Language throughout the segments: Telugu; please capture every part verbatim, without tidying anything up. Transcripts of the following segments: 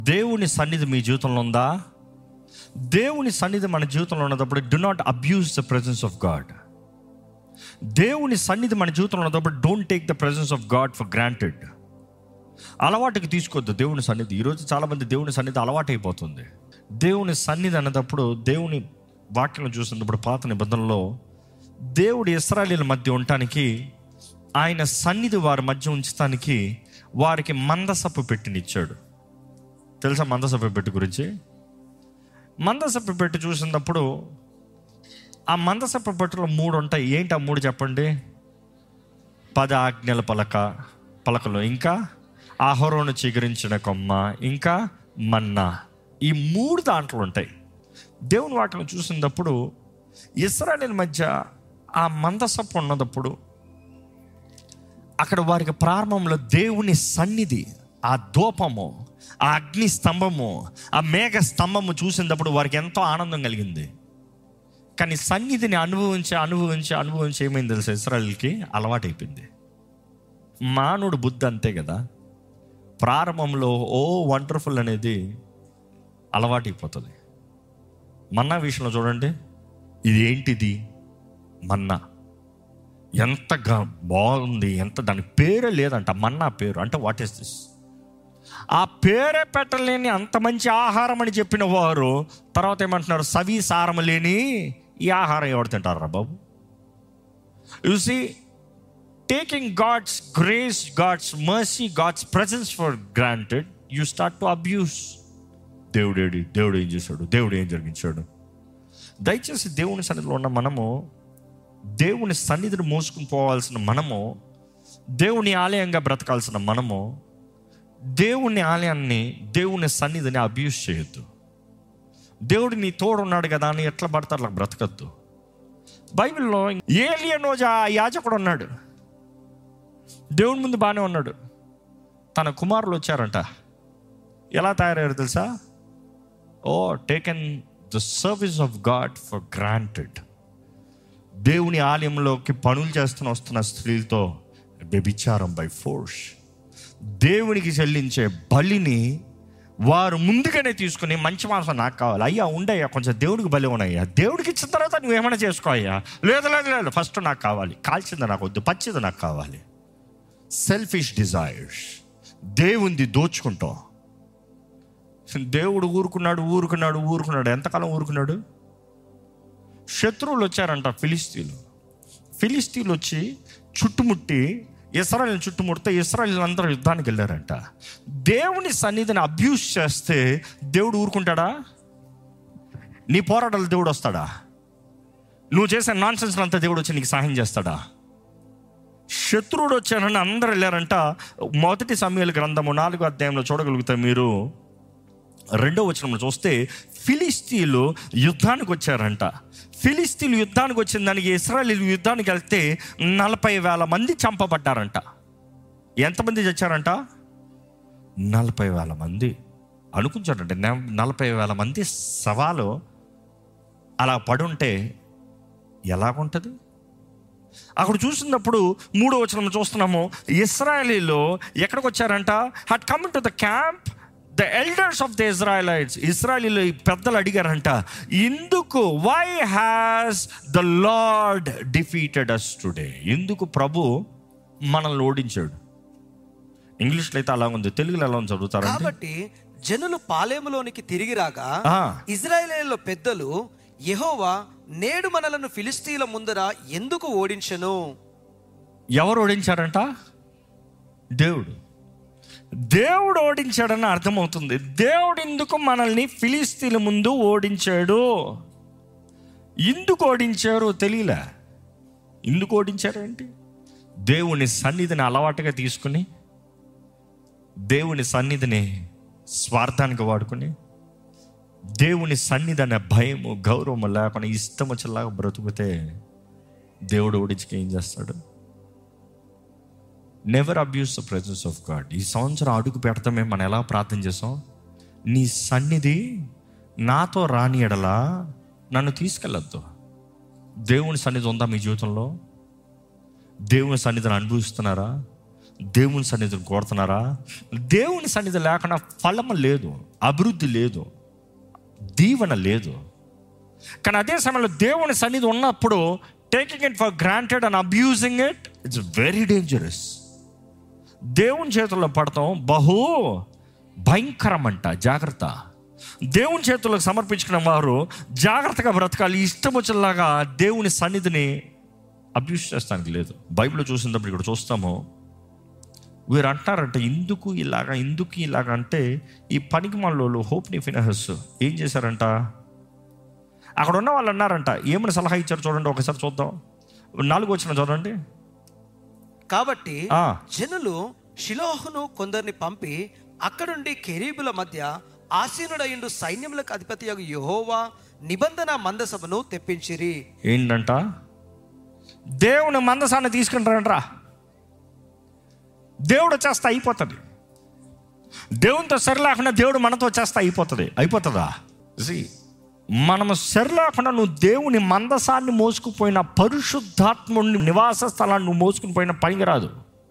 దేవుని సన్నిధి మీ జీవితంలో ఉందా? దేవుని సన్నిధి మన జీవితంలో ఉన్నప్పుడు do not abuse the presence of God. దేవుని సన్నిధి మన జీవితంలో ఉన్నప్పుడు don't take the presence of God for granted. అలవాటుకి తీసుకోవద్దు దేవుని సన్నిధి. ఈరోజు చాలామంది దేవుని సన్నిధి అలవాటు అయిపోతుంది. దేవుని సన్నిధి అన్నప్పుడు, దేవుని వాక్యం చూసినప్పుడు పాత నిబంధనలో దేవుడు ఇశ్రాయేలీయుల మధ్య ఉండటానికి, ఆయన సన్నిధి వారి మధ్య ఉంచడానికి వారికి మందసపు పెట్టినిచ్చాడు. తెలుసా మందసపు పెట్టి గురించి? మందసపు పెట్టి చూసినప్పుడు ఆ మందసపు పెట్టిలో మూడు ఉంటాయి. ఏంటి ఆ మూడు చెప్పండి? పద ఆజ్ఞల పలక పలకలు, ఇంకా అహరోను చిగురించిన కొమ్మ, ఇంకా మన్నా. ఈ మూడు దాంట్లో ఉంటాయి. దేవుని వాటిని చూసినప్పుడు ఇశ్రాయేలీయుల మధ్య ఆ మందసపు ఉన్నప్పుడు అక్కడ వారికి ప్రారంభంలో దేవుని సన్నిధి, ఆ ధూపము, ఆ అగ్ని స్తంభము, ఆ మేఘ స్తంభము చూసినప్పుడు వారికి ఎంతో ఆనందం కలిగింది. కానీ సన్నిధిని అనుభవించి అనుభవించి అనుభవించి ఏమైంది తెలుసా? ఇశ్రాయేలుకి అలవాటైపోయింది. మానవుడు బుద్ధి అంతే కదా, ప్రారంభంలో ఓ వండర్ఫుల్ అనేది అలవాటైపోతుంది. మన్నా విషయంలో చూడండి, ఇది ఏంటిది మన్నా, ఎంత బాగుంది, ఎంత, దాని పేరే లేదంట మన్నా పేరు. అంటే వాట్ ఈస్ దిస్? ఆ పేరే పెట్టలేని అంత మంచి ఆహారం అని చెప్పిన వారు తర్వాత ఏమంటున్నారు? సవి సారం లేని ఈ ఆహారం ఎవరు తింటారా బాబు? You see, taking God's grace, God's mercy, God's presence for granted, you start to abuse. దేవుడేడి, దేవుడు ఏం చేశాడు, దేవుడు ఏం జరిగించాడు? దయచేసి దేవుని సన్నిధిలో ఉన్న మనము, దేవుని సన్నిధిని మోసుకుని పోవాల్సిన మనము, దేవుని ఆలయంగా బ్రతకాల్సిన మనము, దేవుని ఆలయాన్ని, దేవుని సన్నిధిని అబ్యూస్ చేయొద్దు. దేవుడు నీ తోడు ఉన్నాడు కదా అని ఎట్లా పడతారు అట్లా బ్రతకద్దు. బైబిల్లో ఏలియనోజా యాజకుడు ఉన్నాడు, దేవుని ముందు బాగానే ఉన్నాడు. తన కుమారులు వచ్చారంట. ఎలా తయారయ్యారు తెలుసా? Oh taken the service of God for granted. దేవుని ఆలయంలోకి పనులు చేస్తున్న వస్తున్న స్త్రీలతో వ్యభిచారం బై ఫోర్స్. దేవునికి చెల్లించే బలిని వారు ముందుగానే తీసుకుని, మంచి మాంసం నాకు కావాలి అయ్యా, ఉండయ్యా కొంచెం దేవుడికి బలి ఉన్నాయ్యా, దేవుడికి ఇచ్చిన తర్వాత నువ్వేమైనా చేసుకో అయ్యా, లేదు లేదు లేదు ఫస్ట్ నాకు కావాలి, కాల్చింది నాకు వద్దు, పచ్చిది నాకు కావాలి. Selfish desires. దేవుంది దోచుకుంటాం. దేవుడు ఊరుకున్నాడు ఊరుకున్నాడు ఊరుకున్నాడు ఎంతకాలం ఊరుకున్నాడు? శత్రువులు వచ్చారంట, ఫిలిస్తీన్లు. ఫిలిస్తీన్లు వచ్చి చుట్టుముట్టి ఇశ్రాయేలుని చుట్టుముడితే ఇశ్రాయేలు అందరూ యుద్ధానికి వెళ్ళారంట. దేవుని సన్నిధిని అబ్యూస్ చేస్తే దేవుడు ఊరుకుంటాడా? నీ పోరాటాలు దేవుడు వస్తాడా? నువ్వు చేసే నాన్ సెన్స్ అంతా దేవుడు వచ్చి నీకు సహాయం చేస్తాడా? శత్రువుడు వచ్చారని అందరూ వెళ్ళారంట. మొదటి సమూయేలు గ్రంథము నాలుగో అధ్యాయంలో చూడగలిగితే మీరు రెండో వచనంలో చూస్తే ఫిలిస్తీన్లు యుద్ధానికి వచ్చారంట. ఫిలిస్తీన్లు యుద్ధానికి వచ్చిన దానికి ఇశ్రాయేలీయులు యుద్ధానికి వెళ్తే నలభై వేల మంది చంపబడ్డారంట. ఎంతమంది చచ్చారంట? నలభై వేల మంది. అనుకుంటారంటే నలభై వేల మంది సవాలు అలా పడుంటే ఎలాగుంటుంది? అక్కడ చూసినప్పుడు మూడో వచనం చూస్తున్నాము, ఇశ్రాయేలీయులు ఎక్కడికి వచ్చారంట? Had come to the camp the elders of the Israelites. ఇజ్రాయేలీయులు పెద్దలు అడిగారంట, ఎందుకు, why has the Lord defeated us today? ఎందుకు ప్రభు మనల్ని ఓడించాడు? ఇంగ్లీష్లో అయితే అలా ఉంది, తెలుగులో ఎలా ఉంది చదువుతారు? కాబట్టి జనులు పాలెములోనికి తిరిగి రాగా ఇజ్రాయేలీయుల పెద్దలు, యెహోవా నేడు మనలను ఫిలిస్తీన్ల ముందర ఎందుకు ఓడించెను? ఎవరు ఓడించారంట? దేవుడు. దేవుడు ఓడించాడని అర్థమవుతుంది. దేవుడు ఎందుకు మనల్ని ఫిలిస్తీన్ల ముందు ఓడించాడు? ఎందుకు ఓడించారు తెలియలే. ఎందుకు ఓడించారు ఏంటి? దేవుని సన్నిధిని అలవాటుగా తీసుకుని, దేవుని సన్నిధిని స్వార్థానికి వాడుకుని, దేవుని సన్నిధి అనే భయము గౌరవము లేకుండా ఇష్టం వచ్చేలాగా బ్రతుకుతే దేవుడు ఓడించుకు ఏం చేస్తాడు? Never abuse the presence of God. ఈ సంవత్సరం అడుగు పెడతామే మనం ఎలా ప్రార్థన చేసాం? నీ సన్నిధి నాతో రాని ఎడలా నన్ను తీసుకెళ్ళొద్దు. దేవుని సన్నిధి ఉందా మీ జీవితంలో? దేవుని సన్నిధిని అనుభవిస్తున్నారా? దేవుని సన్నిధిని కోరుతున్నారా? దేవుని సన్నిధి లేకుండా ఫలము లేదు, అభివృద్ధి లేదు, దీవెన లేదు. కానీ అదే సమయంలో దేవుని సన్నిధి ఉన్నప్పుడు taking it for granted and abusing it, it's very dangerous. దేవుని చేతుల్లో పడతాం బహు భయంకరం అంట. జాగ్రత్త. దేవుని చేతులకు సమర్పించుకున్న వారు జాగ్రత్తగా బ్రతకాలి. ఇష్టం వచ్చేలాగా దేవుని సన్నిధిని అబ్యూస్ చేస్తానికి లేదు. బైబిల్లో చూసినప్పుడు ఇక్కడ చూస్తాము, వీరు అంటారంట ఎందుకు ఇలాగా ఎందుకు ఇలాగా అంటే, ఈ పనికి మనలో హోప్ని ఫినెహస్ ఏం చేశారంట, అక్కడ ఉన్న వాళ్ళు అన్నారంట, ఏమైనా సలహా ఇచ్చారు చూడండి, ఒకసారి చూద్దాం. నాలుగు వచ్చిన చూడండి. కాబట్టి జనులు షిలోహును కొందరిని పంపి అక్కడుండి కెరీబుల మధ్య ఆసీనుడయుండు సైన్యములకు అధిపతి యెహోవా నిబంధన మందసమును తెప్పించిరి. ఏంటంట? దేవుని మందసాన్ని తీసుకుంటారంట్రా. దేవుడు చేస్తే అయిపోతుంది. దేవునితో సరి లేకుండా దేవుడు మనతో చేస్తే అయిపోతుంది. అయిపోతుందా? మనము సరి లేకుండా నువ్వు దేవుని మందసాన్ని మోసుకుపోయిన, పరిశుద్ధాత్ముని నివాస స్థలాన్ని నువ్వు మోసుకుని పోయిన పనికి రాదు.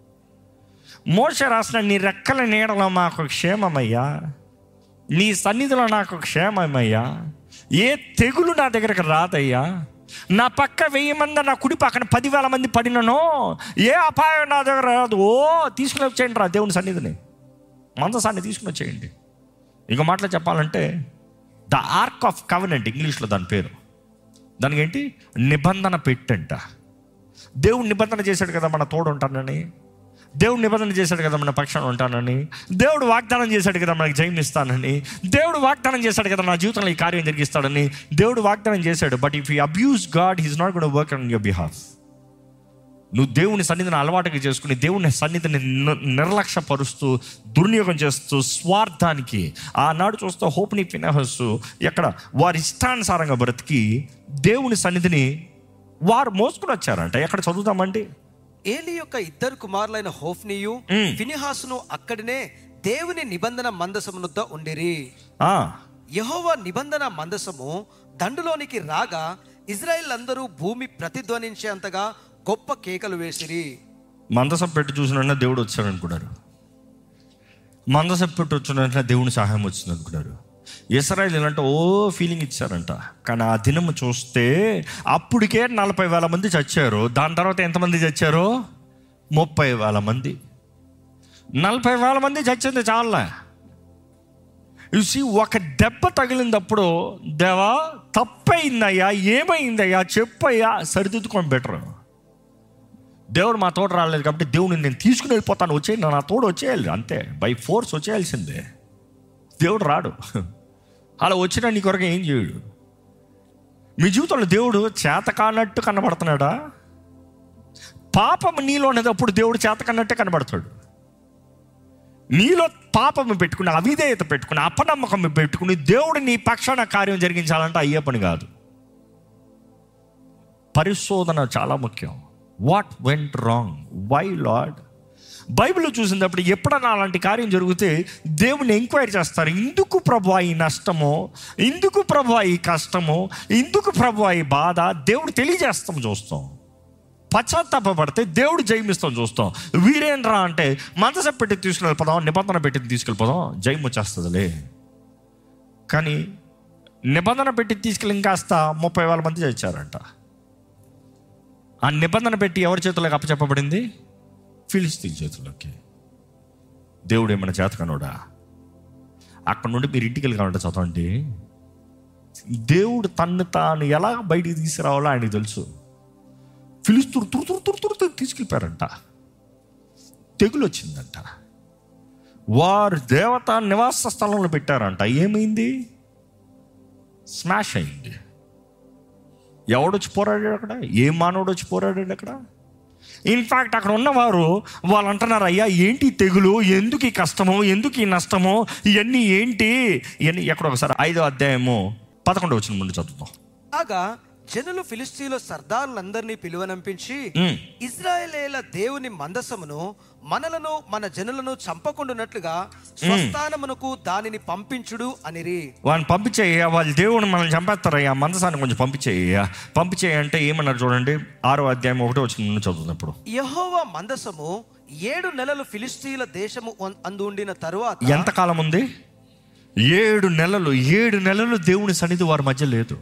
మోషే రాసిన నీ రెక్కల నీడలో మాకు క్షేమమయ్యా, నీ సన్నిధిలో నాకు క్షేమమయ్యా, ఏ తెగులు నా దగ్గరకు రాదయ్యా, నా పక్క వెయ్యి మంది నా కుడి పక్కన పదివేల మంది పడినను ఏ అపాయం నా దగ్గర రాదు. ఓ తీసుకుని వచ్చేయండి రా దేవుని సన్నిధిని, మందసాన్ని తీసుకుని వచ్చేయండి. ఇంకో మాటలో చెప్పాలంటే ద ఆర్క్ ఆఫ్ కవెనెంట్, ఇంగ్లీష్లో దాని పేరు. దానికి ఏంటి? నిబంధన పెట్టంట. దేవుడు నిబంధన చేశాడు కదా మన తోడు ఉంటానని, దేవుడు నిబంధన చేశాడు కదా మన పక్షాన ఉంటానని, దేవుడు వాగ్దానం చేశాడు కదా మనకి జయం ఇస్తానని, దేవుడు వాగ్దానం చేశాడు కదా నా జీవితంలో ఈ కార్యం జరిగిస్తాడని. దేవుడు వాగ్దానం చేశాడు. But if you abuse God, he's not gonna work on your behalf. నువ్వు దేవుని సన్నిధిని అలవాటుగా చేసుకుని దేవుని సన్నిధిని నిర్లక్ష్యపరుస్తూ, దుర్నియోగం చేస్తూ, స్వార్థానికి ఆనాడు చూస్తూ హోప్ని ఫినెహస్ ఎక్కడ వారి ఇష్టానుసారంగా బ్రతికి దేవుని సన్నిధిని వారు మోసుకుని వచ్చారంట. ఎక్కడ చదువుతామండి? ఏలి యొక్క ఇద్దరు కుమారులైన హోఫ్నియు ఫినెహాసును అక్కడనే దేవుని నిబంధన మందసమునొద్ద ఉండిరి. యెహోవా నిబంధన మందసము దండులోనికి రాగా ఇజ్రాయేల్ అందరూ భూమి ప్రతిధ్వనించేంతగా గొప్ప కేకలు వేసిరి. మందసం పెట్టి చూసిన దేవుడు వచ్చాడు అనుకున్నారు. మందసం పెట్టి వచ్చిన దేవుని సహాయం వచ్చింది అనుకున్నారు. ఇశ్రాయేలు అంటే ఓ ఫీలింగ్ ఇచ్చారంట. కానీ ఆ దినము చూస్తే అప్పటికే నలభై వేల మంది చచ్చారు. దాని తర్వాత ఎంతమంది చచ్చారు? ముప్పై వేల మంది. నలభై వేల మంది చచ్చింది చాలా. చూసి ఒక దెబ్బ తగిలినప్పుడు దేవా తప్పయిందయ్యా, ఏమైందయ్యా చెప్పయ్యా, సరిదిద్దుకొని బెటర్. దేవుడు మా తోడు రాలేదు కాబట్టి దేవుడిని నేను తీసుకుని వెళ్ళిపోతాను, వచ్చేయండి నా తోడు వచ్చేయాలి, అంతే. బై ఫోర్స్ వచ్చేయాల్సిందే. దేవుడు రాడు. అలా వచ్చినా నీ కొరకు ఏం చేయడు. మీ జీవితంలో దేవుడు చేత కానట్టు కనబడుతున్నాడా? పాపం నీలో ఉన్నప్పుడు దేవుడు చేత కన్నట్టే కనబడతాడు. నీలో పాపము పెట్టుకుని, అవిధేయత పెట్టుకుని, అపనమ్మకం పెట్టుకుని దేవుడు నీ పక్షాన కార్యం జరిగించాలంటే అయ్యే పని కాదు. పరిశోధన చాలా ముఖ్యం. What went wrong, why Lord? బైబిల్లో చూసినప్పుడు ఎప్పుడన్నా అలాంటి కార్యం జరిగితే దేవుని ఎంక్వైరీ చేస్తారు. ఇందుకు ప్రభువా ఈ నష్టమో, ఇందుకు ప్రభువా ఈ కష్టమో, ఇందుకు ప్రభువా ఈ బాధ, దేవుడు తెలియజేస్తాం చూస్తాం. పశ్చాత్తాపడితే దేవుడు జయమిస్తాం చూస్తాం. వీరేంట్రా అంటే మందసం పెట్టి తీసుకెళ్ళిపోదాం, నిబంధన పెట్టి తీసుకెళ్ళిపోదాం, జయం వచ్చేస్తుందిలే. కానీ నిబంధన పెట్టి తీసుకెళ్ళి ఇంకాస్త ముప్పై వేల మంది చచ్చారంట. ఆ నిబంధన పెట్టి ఎవరి చేతుల్లోకి అప్పచెప్పబడింది? ఫిలిస్తీన్ చేతుల్లోకి. దేవుడు ఏమైనా చేతకనోడా? అక్కడ నుండి మీరు ఇంటికి వెళ్ళి కావాలంటే చదవండి. దేవుడు తన్ను తాను ఎలా బయటికి తీసుకురావాలో ఆయనకు తెలుసు. ఫిలిస్తీన్ తురు తురు తురు తురు తురు తీసుకెళ్ళిపోయారంట. తెగులు వచ్చిందంట. వారు దేవత నివాస స్థలంలో పెట్టారంట. ఏమైంది? స్మాష్ అయింది. ఎవడొచ్చి పోరాడాడు అక్కడ? ఏ మానవుడు వచ్చి పోరాడాడు అక్కడ? ఇన్ఫ్యాక్ట్ అక్కడ ఉన్నవారు వాళ్ళు అంటున్నారు, అయ్యా ఏంటి తెగులు, ఎందుకు ఈ కష్టమో, ఎందుకు ఈ నష్టమో, ఇవన్నీ ఏంటి ఇవన్నీ. ఎక్కడ ఒకసారి ఐదో అధ్యాయము పదకొండు వచ్చిన ముందు చదువుతాం. కాగా జనులు ఫిలిస్తీన్ల సర్దారులందరినీ పిలువనంపించి, ఇశ్రాయేలీయుల దేవుని మందసమును మనలను మన జనులను చంపకుండునట్లుగా స్వస్థానమునకు దానిని పంపించుడు అనిరి. వాళ్ళని పంపించేయ్యా, వాళ్ళ దేవుని మనల్ని చంపేస్తారయ్యా, మందసాన్ని కొంచెం పంపించేయ్యా. పంపించేయ అంటే ఏమన్నారు చూడండి, ఆరో అధ్యాయం ఒకటో వచ్చిన ముందు చదువుతున్నప్పుడు. యెహోవా మందసము ఏడు నెలలు ఫిలిస్తీన్ల దేశము అందు ఉండిన తరువాత, ఎంతకాలం ఉంది? ఏడు నెలలు. ఏడు నెలలు దేవుని సన్నిధి వారి మధ్య లేదు.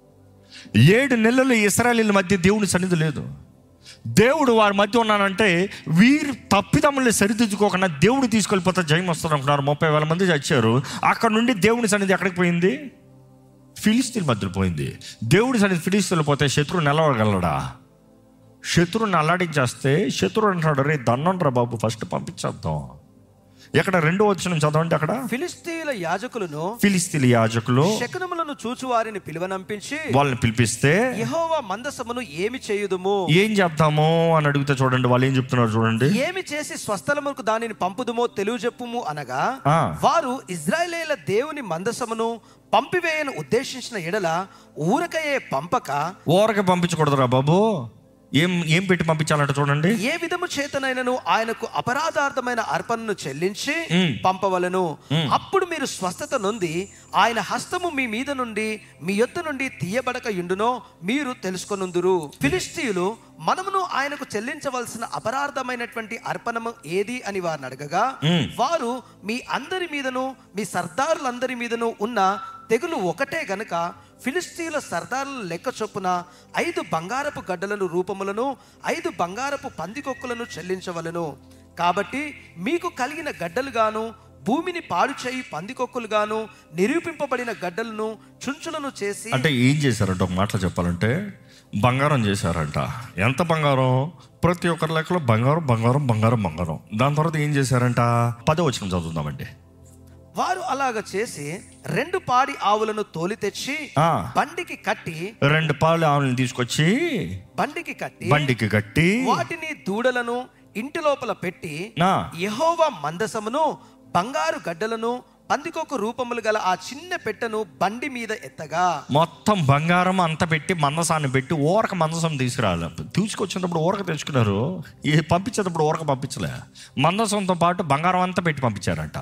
ఏడు నెలలు ఇశ్రాయేలీయుల మధ్య దేవుని సన్నిధి లేదు. దేవుడు వారి మధ్య ఉన్నానంటే వీరు తప్పిదమ్ముల్ని సరిదిద్దుకోకుండా దేవుడు తీసుకెళ్ళిపోతే జయం వస్తారు అనుకున్నారు. ముప్పై వేల మంది చచ్చారు. అక్కడ నుండి దేవుని సన్నిధి ఎక్కడికి పోయింది? ఫిలిస్తీన్ల మధ్యలో పోయింది. దేవుడి సన్నిధి ఫిలిస్తీన్లు పోతే శత్రువు నిలవగలడా? శత్రువుని అల్లాడించేస్తే శత్రువు అంటున్నాడు, రే దన్నం రా బాబు, ఫస్ట్ పంపించేద్దాం. ఎక్కడ రెండో వచనం చదవండి. అక్కడ ఫిలిస్తీన్ల యాజకులను ఫిలిస్తీన్ల యాజకులు శకునములను చూచు వారిని పిలువనంపించి వాళ్ళని పిలిపిస్తే, యెహోవా మందసమును ఏమి చేయుదుము, ఏం చేద్దాము అని అడిగితే చూడండి వాళ్ళు ఏం చెప్తున్నారు చూడండి. ఏమి చేసి స్వస్థలముకు దానిని పంపుదుమో తెలియజెప్పుము అనగా, ఆ. వారు ఇశ్రాయేలీయుల దేవుని మందసమును పంపివేయను ఉద్దేశించిన ఎడల ఊరకయే పంపక, ఊరక పంపించకూడదురా బాబు, ఏం ఏం పెట్టి పంపించాలంట చూడండి. ఏ విధము చేతనైనను ఆయనకు అపరాధార్థమైన అర్పణను చెల్లించి పంపవలను. అప్పుడు మీరు స్వస్థత నొంది ఆయన హస్తము మీ మీద నుండి మీ యొద్ద నుండి తీయబడక యుండునో మీరు తెలుసుకొనుందురు. ఫిలిష్తీయులు మనమును ఆయనకు చెల్లించవలసిన అపరాధమైనటువంటి అర్పణము ఏది అని వారిని అడగగా, వారు మీ అందరి మీదను మీ సర్దారులందరి మీదను ఉన్న తెగులు ఒకటే గనుక ఫిలిస్తీన్ల సర్దారుల లెక్క చొప్పున ఐదు బంగారపు గడ్డలను రూపములను ఐదు బంగారపు పందికొక్కులను చెల్లించవలను. కాబట్టి మీకు కలిగిన గడ్డలు గాను భూమిని పాడు చేయి పందికొక్కులు గాను నిరూపింపబడిన గడ్డలను చుంచులను చేసి, అంటే ఏం చేశారంట? ఒక మాటలో చెప్పాలంటే బంగారం చేశారంట. ఎంత బంగారం? ప్రతి ఒక్కరి లెక్కలో బంగారం బంగారం బంగారం బంగారం. దాని తర్వాత ఏం చేశారంట? పదో వచనం చదువుదామండి. వారు అలాగ చేసి రెండు పాడి ఆవులను తోలి తెచ్చి బండికి కట్టి, రెండు పాడి ఆవులను తీసుకొచ్చి బండికి కట్టి బండికి కట్టి వాటిని దూడలను ఇంటి లోపల పెట్టి యెహోవా మందసమును బంగారు గడ్డలను పందికొక రూపములు గల ఆ చిన్న పెట్టెను బండి మీద ఎత్తగా, మొత్తం బంగారం అంతా పెట్టి మందసాన్ని పెట్టి ఊరక మందసం తీసుకురాలి. తీసుకొచ్చినప్పుడు ఊరక తెచ్చుకున్నారు, పంపించేటప్పుడు ఊరక పంపించలే. మందసంతో పాటు బంగారం అంతా పెట్టి పంపించారంట.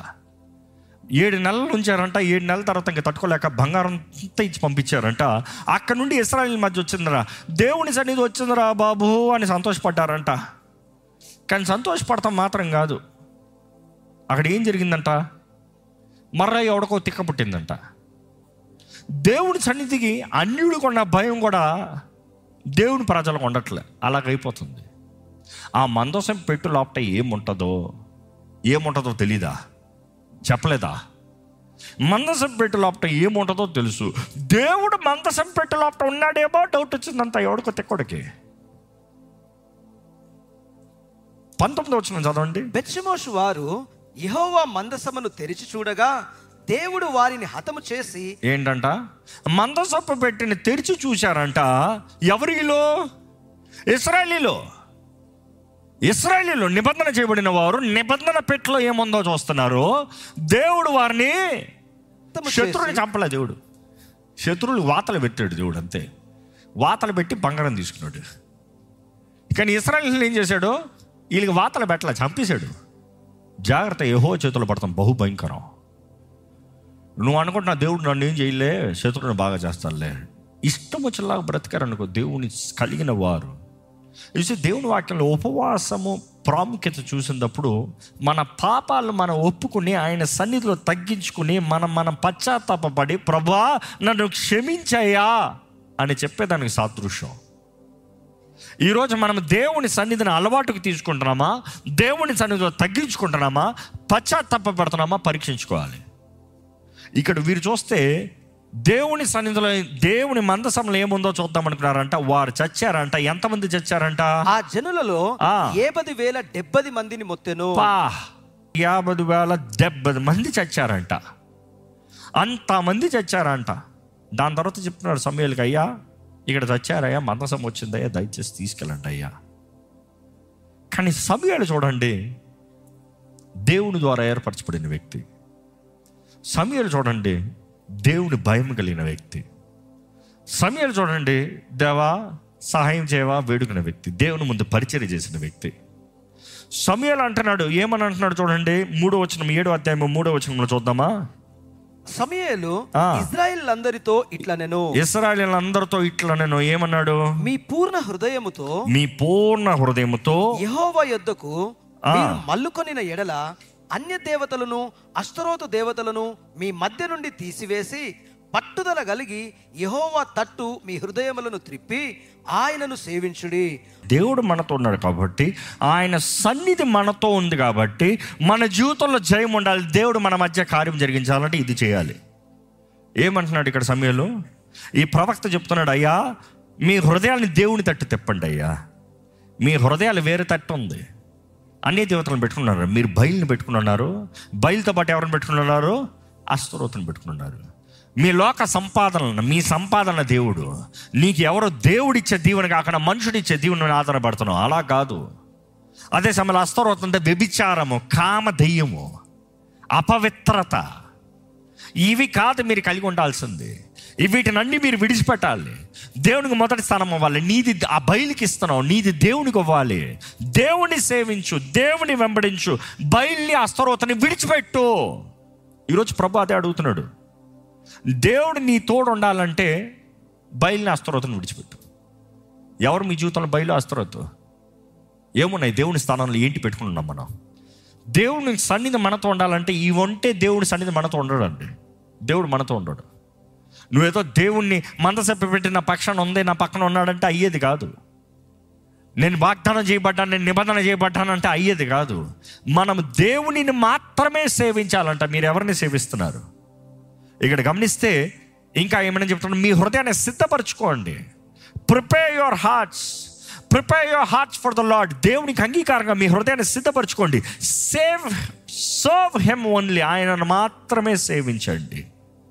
ఏడు నెలలు ఉంచారంట. ఏడు నెలల తర్వాత ఇంకా తట్టుకోలేక బంగారం అంతా ఇచ్చి పంపించారంట. అక్కడ నుండి ఇశ్రాయేలీయుల మధ్య వచ్చిందిరా, దేవుని సన్నిధి వచ్చిందిరా బాబు అని సంతోషపడ్డారంట. కానీ సంతోషపడతాం మాత్రం కాదు, అక్కడ ఏం జరిగిందంట? మర్ర ఎవడికో తిక్క పుట్టిందంట. దేవుని సన్నిధికి అన్యుడికి ఉన్న భయం కూడా దేవుని ప్రజలకు ఉండట్లే. అలాగైపోతుంది. ఆ మందసం పెట్టు లోపట ఏముంటుందో ఏముంటుందో తెలీదా? చెప్పలేదా? మందసం పెట్టు లోపట ఏముంటుందో తెలుసు. దేవుడు మందసం పెట్టు లోపట ఉన్నాడేమో డౌట్ వచ్చిందంత ఎవడికో తిక్కడికి. పంతొమ్మిది వచ్చిన చదవండి. బెత్షెమోషు వారు యెహోవా మందసమును తెరిచి చూడగా దేవుడు వారిని హతము చేసి, ఏంటంట? మందసపు పెట్టిని తెరిచి చూశారంట. ఎవరిలో? ఇశ్రాయేలీలో. ఇశ్రాయేలీలో నిబంధన చేయబడిన వారు నిబంధన పెట్టులో ఏముందో చూస్తున్నారు. దేవుడు వారిని, శత్రువుని చంపలే దేవుడు. శత్రువులు వాతలు పెట్టాడు దేవుడు, అంతే. వాతలు పెట్టి బంగారం తీసుకున్నాడు. కానీ ఇశ్రాయేలీయులు ఏం చేశాడు? వీళ్ళకి వాతలు పెట్టలే, చంపేశాడు. జాగ్రత్త, యెహోవా చేతులు పడతాం, బహుభయంకరం. నువ్వు అనుకుంటున్నా దేవుడు నన్ను ఏం చేయలే, శత్రువుని బాగా చేస్తానులే. ఇష్టం వచ్చేలాగా బ్రతికారనుకో దేవుని కలిగిన వారు. ఇది దేవుని వాక్యంలో ఉపవాసము ప్రాముఖ్యత చూసినప్పుడు మన పాపాలను మనం ఒప్పుకుని ఆయన సన్నిధిలో తగ్గించుకుని మనం మనం పశ్చాత్తాపడి, ప్రభువా నన్ను క్షమించయ్యా అని చెప్పేదానికి సాదృశ్యం. ఈరోజు మనం దేవుని సన్నిధిని అలవాటుకు తీసుకుంటున్నామా, దేవుని సన్నిధిలో తగ్గించుకుంటున్నామా, పశ్చాత్తాప పడుతున్నామా పరీక్షించుకోవాలి. ఇక్కడ వీరు చూస్తే దేవుని సన్నిధిలో దేవుని మందసంలో ఏముందో చూద్దాం అనుకున్నారంట. వారు చచ్చారంట. ఎంతమంది చచ్చారంట? ఆ జనులలో ఏబది వేల డెబ్బది మందిని మొత్తెను. యాభై వేల డెబ్బై మంది చచ్చారంట. అంతమంది చచ్చారంట. దాని తర్వాత చెప్తున్నారు సమూయేలుకి, అయ్యా ఇక్కడ చచ్చారయ్యా, మందసం వచ్చిందయ్యా, దయచేసి తీసుకెళ్ళండి అయ్యా. కానీ సమూయేలు చూడండి, దేవుని ద్వారా ఏర్పరచబడిన వ్యక్తి. సమూయేలు చూడండి, దేవుని భయం కలిగిన వ్యక్తి. సమూయేలు చూడండి, దేవా సహాయం చేయవా వేడుకున్న వ్యక్తి, దేవుని ముందు పరిచర్య చేసిన వ్యక్తి. సమూయేలు అంటున్నాడు, ఏమని అంటున్నాడు చూడండి, మూడో వచనం, ఏడో అధ్యాయం మూడో వచనంలో చూద్దామా. సమూయేలు ఇశ్రాయేలీయులందరితో ఇట్లా నేను ఇశ్రాయేలీయులందరితో ఇట్లా నేను ఏమన్నాడు? మీ పూర్ణ హృదయముతో మీ పూర్ణ హృదయముతో యెహోవా యొద్దకు మీరు మల్లుకొనిన ఎడల అన్య దేవతలను అష్టరోతు దేవతలను మీ మధ్య నుండి తీసివేసి పట్టుదల కలిగి యెహోవా తట్టు మీ హృదయములను త్రిప్పి ఆయనను సేవించుడి. దేవుడు మనతో ఉన్నాడు కాబట్టి, ఆయన సన్నిధి మనతో ఉంది కాబట్టి మన జీవితంలో జయం ఉండాలి. దేవుడు మన మధ్య కార్యం జరిగించాలంటే ఇది చేయాలి. ఏమంటున్నాడు ఇక్కడ సమయంలో? ఈ ప్రవక్త చెప్తున్నాడు, అయ్యా మీ హృదయాన్ని దేవుని తట్టు తిప్పండి. అయ్యా మీ హృదయాలు వేరే తట్టు ఉంది. అన్ని దేవతలను పెట్టుకున్నారు. మీరు బయలుని పెట్టుకున్నారు. బయలుతో పాటు ఎవరిని పెట్టుకున్నారు? అస్తరోతుని పెట్టుకున్నారు. మీ లోక సంపాదన, మీ సంపాదన దేవుడు. నీకు ఎవరో దేవుడిచ్చే దీవెన కాకుండా మనుషుడిచ్చే దీవెన ఆధారపడుతున్నావు. అలా కాదు. అదే సమయంలో అస్తరోతం అంటే వ్యభిచారము, కామ దెయ్యము, అపవిత్రత. ఇవి కాదు మీరు కలిగి ఉండాల్సింది. వీటినన్నీ మీరు విడిచిపెట్టాలి. దేవునికి మొదటి స్థానం ఇవ్వాలి. నీది ఆ బయలుకి ఇస్తున్నావు, నీది దేవునికి ఇవ్వాలి. దేవుని సేవించు, దేవుని వెంబడించు, బయల్ని అస్తరోతని విడిచిపెట్టు. ఈరోజు ప్రభు అదే అడుగుతున్నాడు. దేవుడు నీ తోడు ఉండాలంటే బయలుని అస్తరోతని విడిచిపెట్టు. ఎవరు మీ జీవితంలో బయలు అస్తరోతు? ఏమున్నాయి? దేవుని స్థానంలో ఏంటి పెట్టుకున్నాం మనం? దేవుని సన్నిధి మనతో ఉండాలంటే ఈ ఉంటే దేవుని సన్నిధి మనతో ఉండడు అండి. దేవుడు మనతో ఉండడు. నువ్వేదో దేవుణ్ణి మందసెప్ప పెట్టి నా పక్షాన ఉంది, నా పక్కన ఉన్నాడంటే అయ్యేది కాదు. నేను వాగ్దానం చేయబడ్డాను, నేను నిబంధన చేయబడ్డానంటే అయ్యేది కాదు. మనం దేవునిని మాత్రమే సేవించాలంట. మీరు ఎవరిని సేవిస్తున్నారు? ఇక్కడ గమనిస్తే ఇంకా ఏమైనా చెప్తున్నా, మీ హృదయాన్ని సిద్ధపరచుకోండి. Prepare your hearts, prepare your hearts for the Lord. దేవునికి అంగీకారంగా మీ హృదయాన్ని సిద్ధపరచుకోండి. Save serve him only. ఆయనను మాత్రమే సేవించండి.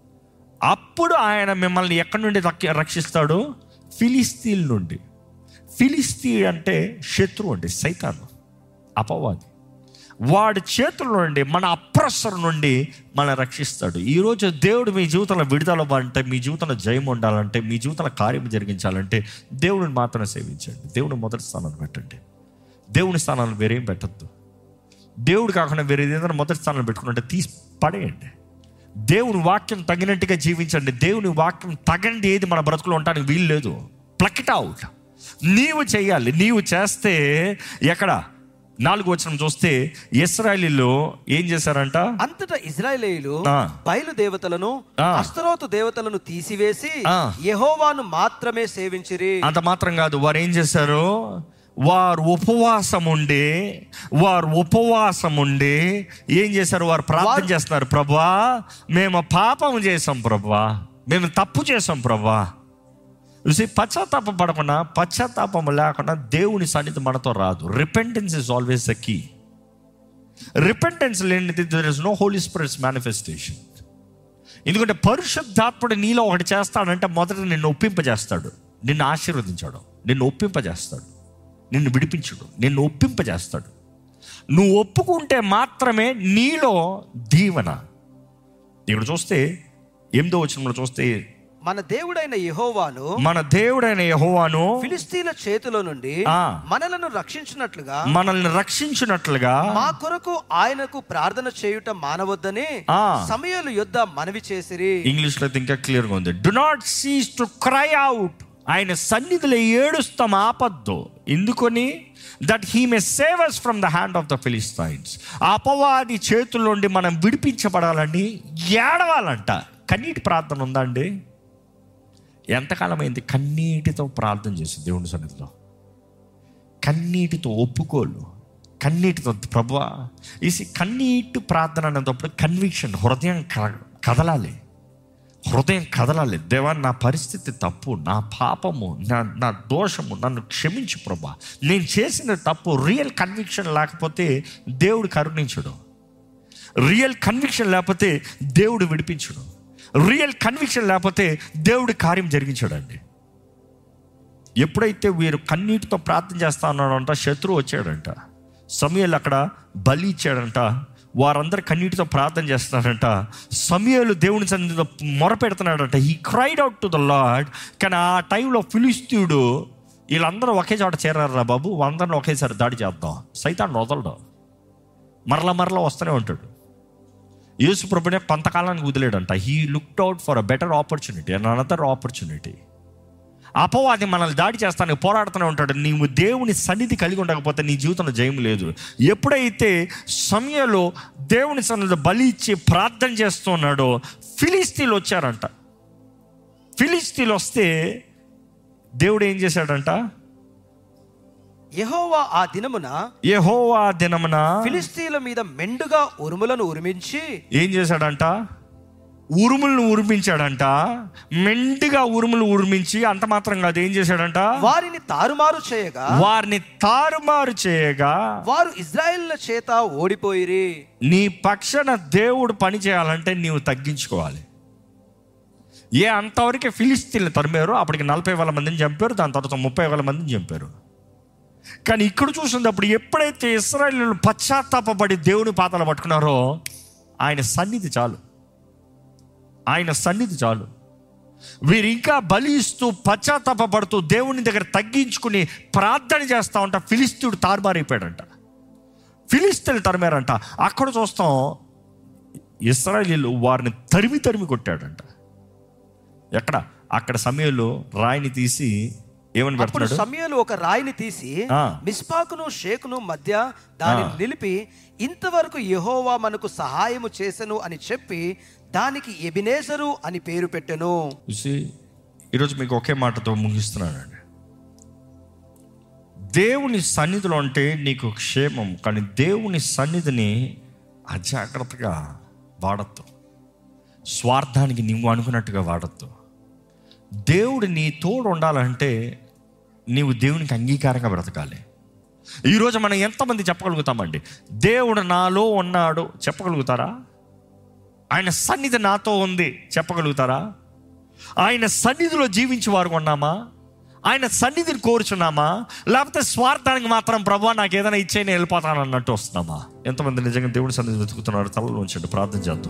అప్పుడు ఆయన మిమ్మల్ని ఎక్కడి నుండి రక్షిస్తాడు? ఫిలిస్తీన్ నుండి. ఫిలిస్తీన్ అంటే శత్రువు అండి, సైతాను, అపవాది. వాడి చేతుల నుండి, మన అప్రెసర్ నుండి మన రక్షిస్తాడు. ఈరోజు దేవుడు మీ జీవితంలో విడుదల అవ్వాలంటే, మీ జీవితంలో జయం ఉండాలంటే, మీ జీవితంలో కార్యం జరిగించాలంటే దేవుడిని మాత్రమే సేవించండి. దేవుని మొదటి స్థానాన్ని పెట్టండి. దేవుని స్థానాన్ని వేరేం పెట్టద్దు. దేవుడు కాకుండా వేరే ఏదైనా మొదటి స్థానాన్ని పెట్టుకుంటే తీసి పడేయండి. దేవుని వాక్యం తగినట్టుగా జీవించండి. దేవుని వాక్యం తగండి ఏది మన బ్రతుకులో ఉండడానికి వీలు లేదు. Pluck it out. నీవు చేయాలి. నీవు చేస్తే ఎక్కడ నాలుగు వచనం చూస్తే ఇశ్రాయేలీయులు ఏం చేశారంట? అంతటా ఇశ్రాయేలీయులు బయలు దేవతలను అస్తరోతు దేవతలను తీసివేసి యెహోవాను మాత్రమే సేవించిరి. అంత మాత్రం కాదు, వారు ఏం చేశారు? వారు ఉపవాసం ఉండి వారు ఉపవాసం ఉండి ఏం చేశారు? వారు ప్రార్థన చేస్తున్నారు. ప్రభువా, మేము పాపం చేసాం ప్రభువా, మేము తప్పు చేసాం ప్రభువా. చూసి పశ్చాత్తాపం పడకుండా, పశ్చాత్తాపం లేకుండా దేవుని సన్నిధి మనతో రాదు. Repentance is always the key. Repentance లేనిది there is no Holy Spirit's manifestation. ఎందుకంటే పరిశుద్ధాత్ముడు నీలో ఒకటి చేస్తాడంటే మొదట నిన్ను ఒప్పింపజేస్తాడు, నిన్ను ఆశీర్వదించాడు, నిన్ను ఒప్పింపజేస్తాడు, నిన్ను విడిపించుడు, నిన్ను ఒప్పింపజేస్తాడు. నువ్వు ఒప్పుకుంటే మాత్రమే నీలో దీవెన. ఇక్కడ చూస్తే ఎనిమిదో వచనంలో చూస్తే, మన దేవుడైన యెహోవాను మన దేవుడైన యెహోవాను ఫిలిస్తీన్ల చేతిలో నుండి మనలను రక్షించినట్లుగా మనల్ని రక్షించినట్లుగా మా కొరకు ఆయనకు ప్రార్థన చేయుట మానవద్దని సమూయేలు యొద్ద మనవి చేసిరి. ఇంగ్లీష్ లో ఇంకా క్లియర్ గా ఉంది. Do not cease to cry out. ఆయన సన్నిధిలో ఏడుస్తాం ఆపద్దు. ఎందుకొని? That he may save us from the hand of the Philistines. ఆ అపవాది చేతుల నుండి మనం విడిపించబడాలని ఏడవాలంట. కన్నీటి ప్రార్థన ఉందా అండి? ఎంతకాలం అయింది కన్నీటితో ప్రార్థన చేసి దేవుని సన్నిధిలో? కన్నీటితో ఒప్పుకోలు, కన్నీటితో ప్రభువా. ఈ కన్నీటి ప్రార్థన అనేటప్పుడు కన్విక్షన్, హృదయం కదలాలి, హృదయం కదలాలి. దేవా, నా పరిస్థితి తప్పు, నా పాపము, నా నా దోషము, నన్ను క్షమించు ప్రభా. నేను చేసిన తప్పు. రియల్ కన్విక్షన్ లేకపోతే దేవుడు కరుణించడు. రియల్ కన్విక్షన్ లేకపోతే దేవుడు విడిపించడు. రియల్ కన్విక్షన్ లేకపోతే దేవుడి కార్యం జరిగించాడండి. ఎప్పుడైతే వీరు కన్నీటితో ప్రార్థన చేస్తా ఉన్నాడంట, శత్రువు వచ్చాడంట. సమూయేలు అక్కడ బలి ఇచ్చాడంట. వారందరూ కన్నీటితో ప్రార్థన చేస్తున్నారంట. సమూయేలు దేవుని సన్నిధిలో మొరపెడుతున్నాడంట. He cried out to the Lord. కానీ ఆ టైంలో ఫిలిస్తీయుడు, వీళ్ళందరూ ఒకే చోట చేరారా బాబు, అందరిని ఒకేసారి దాడి చేద్దాం, సైతాన్ని వదలడం, మరలా మరలా వస్తూనే ఉంటాడు. యేసు ప్రభునే కొంతకాలానికి వదిలేడంట. He looked out for a better opportunity and another opportunity. అపవాది మనల్ని దాడి చేస్తానికి పోరాడుతూనే ఉంటాడు. నీవు దేవుని సన్నిధి కలిగి ఉండకపోతే నీ జీవితంలో జయం లేదు. ఎప్పుడైతే సమయంలో దేవుని సన్నిధిలో బలి ఇచ్చి ప్రార్థన చేస్తున్నాడో ఫిలిస్తీన్లు వచ్చారంట. ఫిలిస్తీన్లు వస్తే దేవుడు ఏం చేశాడంట? యెహోవా ఆ దినమున యెహోవా దినమున ఫిలిస్తీన్ల మీద మెండుగా ఉరుములను ఉరిమించి ఏం చేశాడంట? ఉరుములను ఉరిమించాడంట. మెండుగా ఉరుములు ఉరిమించి అంత మాత్రం కాదు, ఏం చేశాడంట? వారిని తారుమారు చేయగా వారిని తారుమారు చేయగా వారు ఇశ్రాయేలుల చేత ఓడిపోయిరి. నీ పక్షాన దేవుడు పని చేయాలంటే నీవు తగ్గించుకోవాలి. ఏ అంతవరకే ఫిలిస్తీన్లు తరిమారు, అప్పటికి నలభై వేల మందిని చంపారు, దాని తర్వాత ముప్పై వేల మందిని చంపారు. కానీ ఇక్కడ చూసినప్పుడు ఎప్పుడైతే ఇశ్రాయేలీయులు పశ్చాత్తాపపడి దేవుని పాదాలు పట్టుకున్నారో ఆయన సన్నిధి చాలు, ఆయన సన్నిధి చాలు. వీరు ఇంకా బలి ఇస్తూ పశ్చాత్తాపపడుతూ దేవుని దగ్గర తగ్గించుకుని ప్రార్థన చేస్తూ ఉంటా ఫిలిస్తీయుడు తారుమారైపోయాడంట. ఫిలిస్తీన్లు తరిమారంట. అక్కడ చూస్తాం ఇశ్రాయేలీయులు వారిని తరిమి తరిమి కొట్టాడంట. ఎక్కడ? అక్కడ సమయంలో రాయిని తీసి ఏమని పెడుతున్నాడు? సమయంలో ఒక రాయిని తీసి మిస్పాకును షేకును మధ్య దానిని నిలిపి ఇంతవరకు యెహోవా మనకు సహాయము చేసెను అని చెప్పి దానికి ఎబినేజరు అని పేరు పెట్టెను. ఈరోజు మీకు ఒకే మాటతో ముగిస్తున్నానండి. దేవుని సన్నిధిలో అంటే నీకు క్షేమం, కానీ దేవుని సన్నిధిని అజాగ్రత్తగా వాడద్దు. స్వార్థానికి నువ్వు అనుకున్నట్టుగా వాడద్దు. దేవుడు నీ తోడు ఉండాలంటే నీవు దేవునికి అంగీకారంగా బ్రతకాలి. ఈరోజు మనం ఎంతమంది చెప్పగలుగుతామండి దేవుడు నాలో ఉన్నాడు? చెప్పగలుగుతారా? ఆయన సన్నిధి నాతో ఉంది చెప్పగలుగుతారా? ఆయన సన్నిధిలో జీవించి వారు ఉన్నామా? ఆయన సన్నిధిని కోరుచున్నామా? లేకపోతే స్వార్థానికి మాత్రం ప్రభువా నాకు ఏదైనా ఇచ్చే నేను వెళ్ళిపోతాను అన్నట్టు వస్తున్నామా? ఎంతమంది నిజంగా దేవుని సన్నిధి వెతుకుతున్నారు? తలలో ఉంచండి, ప్రార్థన చేద్దాం.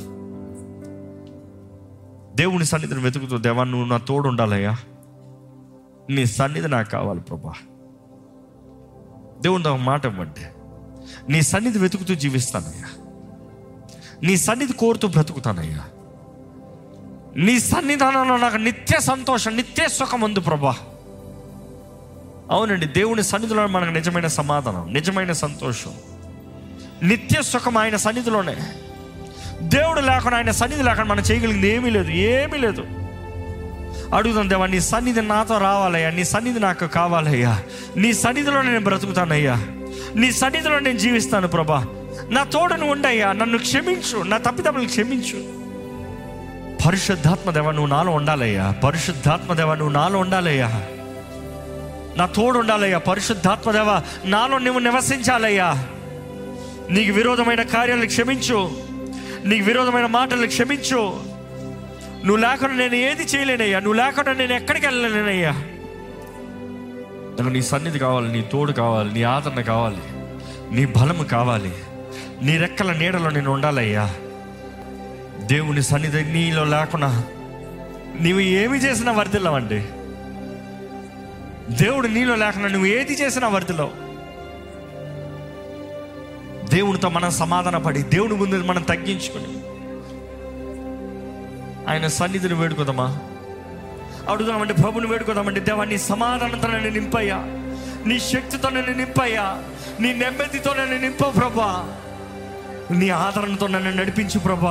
దేవుని సన్నిధిని వెతుకుతూ, దేవా నువ్వు నా తోడు ఉండాలయ్యా, నీ సన్నిధి నాకు కావాలి ప్రభా. దేవుని ఒక మాట ఇవ్వండి, నీ సన్నిధి వెతుకుతూ జీవిస్తానయ్యా, నీ సన్నిధి కోరుతూ బ్రతుకుతానయ్యా, నీ సన్నిధానంలో నాకు నిత్య సంతోషం, నిత్య సుఖం ఉంది ప్రభా. అవునండి, దేవుని సన్నిధిలో మనకు నిజమైన సమాధానం, నిజమైన సంతోషం, నిత్య సుఖం ఆయన సన్నిధిలోనే. దేవుడు లేకుండా, ఆయన సన్నిధి లేకుండా మనం చేయగలిగింది ఏమీ లేదు, ఏమీ లేదు. అడుగుతాం, దేవా నీ సన్నిధి నాతో రావాలయ్యా, నీ సన్నిధి నాకు కావాలయ్యా, నీ సన్నిధిలో నేను బ్రతుకుతానయ్యా, నీ సన్నిధిలో నేను జీవిస్తాను ప్రభా. నా తోడును ఉండయ్యా, నన్ను క్షమించు, నా తప్పిదములను క్షమించు. పరిశుద్ధాత్మ దేవా నువ్వు నాలో ఉండాలయ్యా, పరిశుద్ధాత్మ దేవా నువ్వు నాలో ఉండాలయ్యా, నా తోడు ఉండాలయ్యా. పరిశుద్ధాత్మ దేవా నాలో నువ్వు నివసించాలయ్యా. నీకు విరోధమైన కార్యాలను క్షమించు, నీకు విరోధమైన మాటలను క్షమించు. నువ్వు లేకుండా నేను ఏది చేయలేనయ్యా, నువ్వు లేకుండా నేను ఎక్కడికి వెళ్ళలేనయ్యా. నాకు నీ సన్నిధి కావాలి, నీ తోడు కావాలి, నీ ఆదరణ కావాలి, నీ బలము కావాలి, నీ రెక్కల నీడలో నేను ఉండాలయ్యా. దేవుని సన్నిధి నీలో లేకుండా నీవు ఏమి చేసినా వర్ధిల్లవండి. దేవుడు నీలో లేకుండా నువ్వు ఏది చేసినా వర్ధిల్లవు. దేవునితో మనం సమాధాన పడి, దేవుని ముందు మనం తగ్గించుకొని ఆయన సన్నిధిని వేడుకోదామా? అడుగుదామంటే ప్రభుని వేడుకోదామంటే, దేవా నీ సమాధానంతో నన్ను నింపయ్యా, నీ శక్తితో నన్ను నింపయ్యా, నీ నెమ్మదితో నన్ను నింప ప్రభా, నీ ఆదరణతో నన్ను నడిపించు ప్రభా.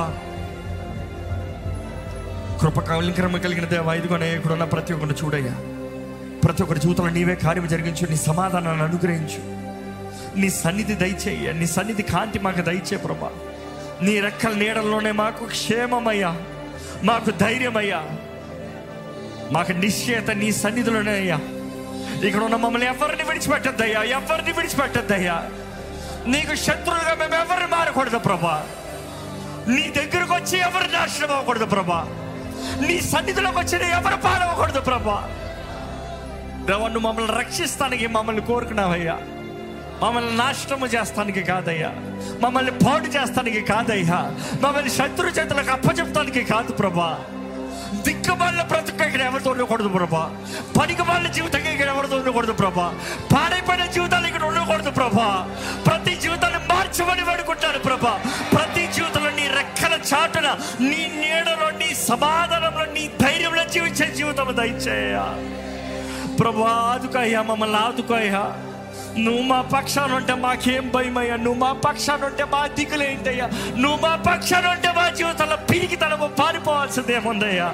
కృప కలిగిన కలిగిన దేవా ఇదిగోనే ఇక్కడున్న ప్రతి ఒక్కరిని చూడయ్యా, ప్రతి ఒక్కరి జీవితంలో నీవే కార్యం జరిగించు, నీ సమాధానాన్ని అనుగ్రహించు, నీ సన్నిధి దయచేయ, నీ సన్నిధి కాంతి మాకు దయచే ప్రభా. నీ రెక్కల నీడల్లోనే మాకు క్షేమమయ్యా, మాకు ధైర్యమయ్యా, మాకు నిశ్చయత నీ సన్నిధిలోనే అయ్యా. ఇక్కడ ఉన్న మమ్మల్ని ఎవరిని విడిచిపెట్టద్దయ్యా, ఎవరిని విడిచిపెట్టద్దయ్యా. నీకు శత్రువులుగా మేము ఎవరిని మారకూడదు ప్రభా. నీ దగ్గరకు వచ్చి ఎవరు నాశనం అవ్వకూడదు ప్రభా. నీ సన్నిధిలోకి వచ్చి ఎవరు పాడవకూడదు ప్రభా. దేవా నువ్వు మమ్మల్ని రక్షిస్తానికి మమ్మల్ని కోరుకున్నావయ్యా, మమ్మల్ని నాశనము చేస్తానికి కాదయ్యా, మమ్మల్ని పాడు చేస్తానికి కాదయ్యా, మమ్మల్ని శత్రు చేతులకు అప్పచెప్తానికి కాదు ప్రభా. దిక్కుమాలిన బ్రతుకు ఇక్కడ ఎవరితో ఉండకూడదు ప్రభా. పనికి వాళ్ళ జీవితం ఇక్కడ ఎవరితో ఉండకూడదు ప్రభా. పాడైపోయిన జీవితాలు ఇక్కడ ఉండకూడదు ప్రభా. ప్రతి జీవితాన్ని మార్చమని వేడుకుంటాను ప్రభా. ప్రతి జీవితంలో నీ రెక్కల చాటున, నీ నీడలో, నీ సమాధానంలో, నీ ధైర్యంలో జీవించే జీవితం దయచేయ. ప్రభా ఆదుకోయ్యా, మమ్మల్ని ఆదుకోయ్యా. నువ్వు మా పక్షాన ఉంటే మాకేం భయమయ్యా, నువ్వు మా పక్షాన ఉంటే మా దిగులేంటయ్యా, నువ్వు మా పక్షాన ఉంటే మా జీవితంలో పిరికి తనము పారిపోవాల్సింది ఏముందయ్యా.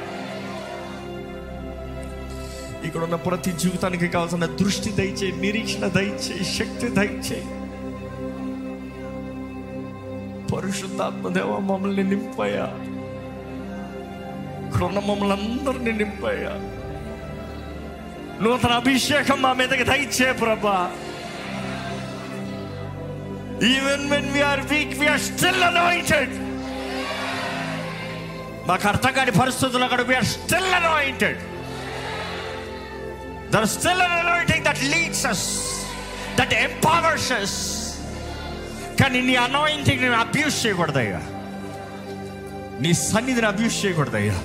ఇక్కడ ఉన్న ప్రతి జీవితానికి కావాల్సిన దృష్టి దయచేయి, నిరీక్షణ దయచేయి, శక్తి దయచేయి. పరిశుద్ధాత్మ దేవా మమ్మల్ని నింపయ్యా, ఇక్కడ ఉన్న మమ్మల్ని అందరినీ నింపయ్యా. నూతన అభిషేకం మా మీదకి దయచే ప్రభా. Even when we are weak, we are still anointed. మాకు అర్థం కాని పరిస్థితుల్లో కూడా we are still anointed. There is still an anointing that leads us, that empowers us. కానీ నీ అనాయింటింగ్ నేను అబ్యూస్ చేయకూడదయ్యా, నీ సన్నిధిని అబ్యూస్ చేయకూడదయ్యా.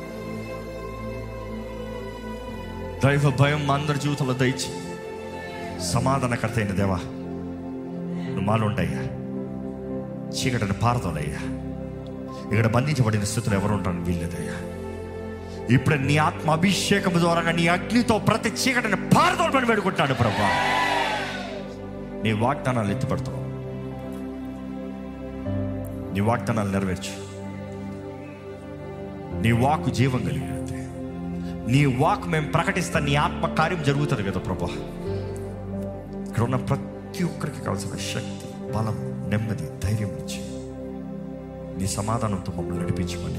దైవ భయం మా అందరి జీవితంలో దయచి సమాధానకర్త అయిన దేవా నువ్వు మాలో ఉండయ్యా. చీకటిని పారదోలయ్యా. ఇక్కడ బంధించబడిన స్థితిలో ఎవరు ఉంటాను వీల్లేదయ్యా. ఇప్పుడు నీ ఆత్మ అభిషేకం ద్వారా నీ అగ్నితో ప్రతి చీకటిని పారదోలమని వేడుకుంటాడు ప్రభా. నీ వాగ్దానాలు ఎత్తిపడతావు, నీ వాగ్దానాలు నెరవేర్చు. నీ వాక్కు జీవం కలిగినది. నీ వాక్ మేము ప్రకటిస్తా నీ ఆత్మ కార్యం జరుగుతుంది కదా ప్రభా. ఇక్కడ ఉన్న ప్రతి ఒక్కరికి కావాల్సిన శక్తి, బలం, నెమ్మది, ధైర్యం ఇచ్చి నీ సమాధానంతో మమ్మల్ని నడిపించుకొని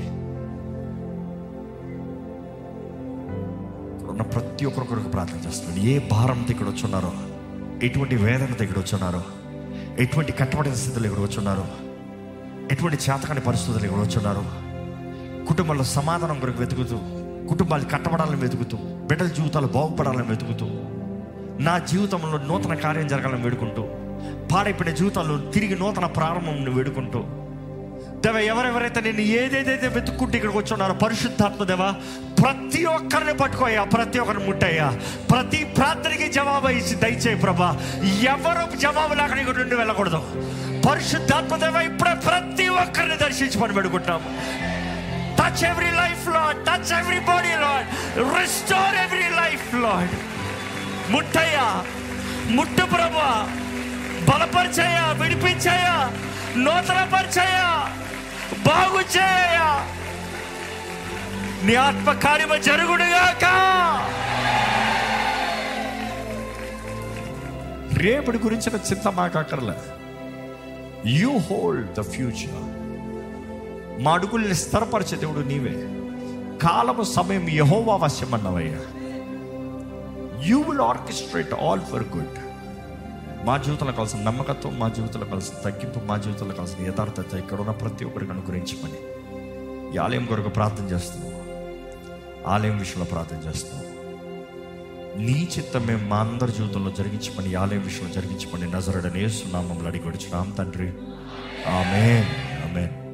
ఉన్న ప్రతి ఒక్కరికొరకు ప్రార్థన చేస్తున్నాను. ఏ భారంతో ఇక్కడ వచ్చున్నారో, ఎటువంటి వేదనతో ఇక్కడ వచ్చున్నారో, ఎటువంటి కట్టబడిన స్థితిలో ఇక్కడ వచ్చున్నారో, ఎటువంటి చేతకాని పరిస్థితులు ఇక్కడ వచ్చున్నారో, కుటుంబంలో సమాధానం కొరకు వెతుకుతూ, కుటుంబాలు కట్టబడాలని వెతుకుతూ, బిడ్డల జీవితాలు బాగుపడాలని వెతుకుతూ, నా జీవితంలో నూతన కార్యం జరగాలని వేడుకుంటూ, పాడైపోయిన జీవితాల్లో తిరిగి నూతన ప్రారంభం వేడుకుంటూ, దేవ ఎవరెవరైతే నేను ఏదేదైతే వెతుక్కుంటూ ఇక్కడికి వచ్చున్నారో పరిశుద్ధాత్మ దేవా ప్రతి ఒక్కరిని పట్టుకోయ్యా, ప్రతి ఒక్కరిని ముట్టయ్యా. ప్రతి ప్రార్థనకి జవాబు ఇచ్చి దయచేయి ప్రభా. ఎవరు జవాబు లేక ఇక్కడ నుండి వెళ్ళకూడదు. పరిశుద్ధాత్మ దేవా ఇప్పుడే ప్రతి ఒక్కరిని దర్శించి పని పెడుకుంటాము. Touch every life, Lord. Touch every body, Lord. Restore every life, Lord. ముట్టయ్యా, ముట్టు ప్రభా. బలపరిచయ్యా, విడిపించయ్యా, నూతన పరిచయ్యా, బాగు చేయయ్యా. నీ ఆత్మ కార్యము జరుగుడుగాక. రేపటి గురించిన చింత మాకు అక్కర్లే. You hold the future. మా అడుగుల్ని స్థిరపరిచే దేవుడు నీవే. కాలము సమయం యెహోవా వశం అన్నవయ్యా. You will orchestrate all for good. మా జీవితంలో కావాల్సిన నమ్మకత్వం, మా జీవితంలో కావాల్సిన తగ్గింపు, మా జీవితంలో కావాల్సిన యథార్థత ఇక్కడ ఉన్న ప్రతి ఒక్కరికి అనుగ్రహించమని ఈ ఆలయం కొరకు ప్రార్థన చేస్తున్నాం. ఆలయం విషయంలో ప్రార్థన చేస్తున్నాం. నీ చిత్తం మేము మా అందరి జీవితంలో జరిగించమని, ఆలయం విషయంలో జరిగించమని నజరేయుడైన యేసు నామములో అడిగి వచ్చున్నాం తండ్రి. ఆమేన్, ఆమేన్.